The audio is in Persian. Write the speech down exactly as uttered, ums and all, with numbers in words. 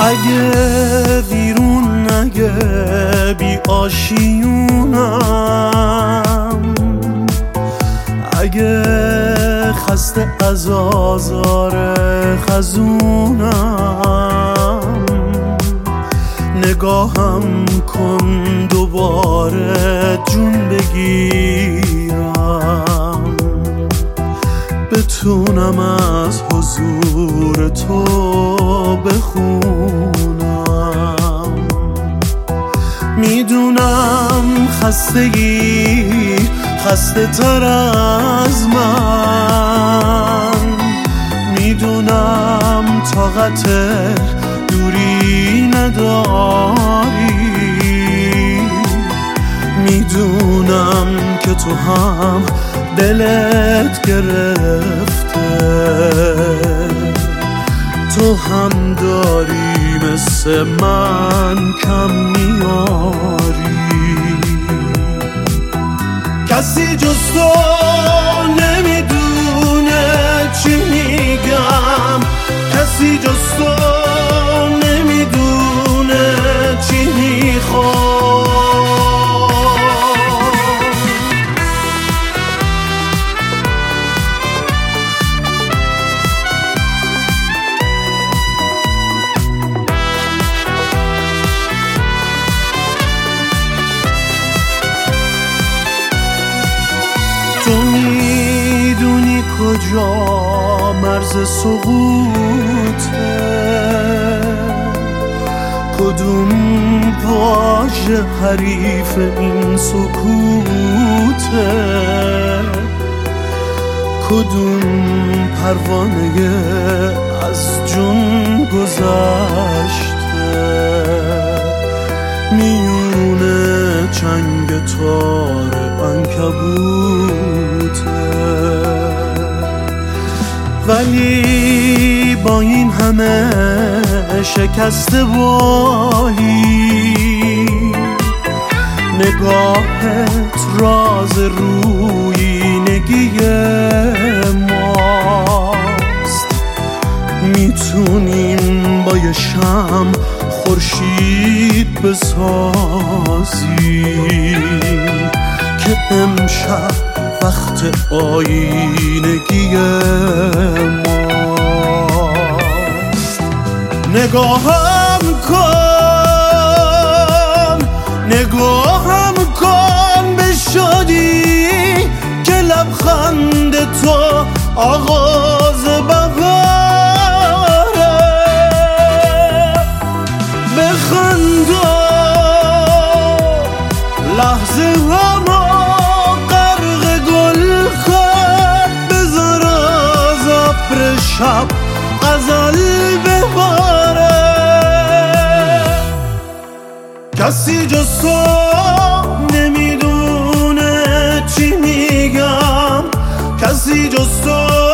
اگه بیرون نگه بی آشیونم، اگه خسته از آزار خزونم، نگاهم کن دوباره جون بگیرم، بتونم از حضور تو بخونم. میدونم خستگی خسته تر از من، میدونم طاقت دوری نداری، میدونم که تو هم دلت گرفته، تو هم داری مثل من کم میاری. کسی جز تو نمیدونه چی میگم، کسی جز تو نمیدونه چی میخوام. تو میدونی کجا مرز سقوطه، کدوم واژه حریف این سکوته، کدوم پروانه از جون گذشته میونه چنگ تار عنکبوته. ولی با این همه شکسته بالی، نگاهت راز رویینگی ماست. میتونیم با یه شمع خورشید بسازیم که امشب وقت آینگی ماست. نگاهم کن نگاهم کن به شادی که لبخند تو آغاز بهاره. بخندا لحظه همو غرق گل کن، بذار از ابر شب غزل بباره. کسی جز تو نمیدونه چی میگم، کسی جز تو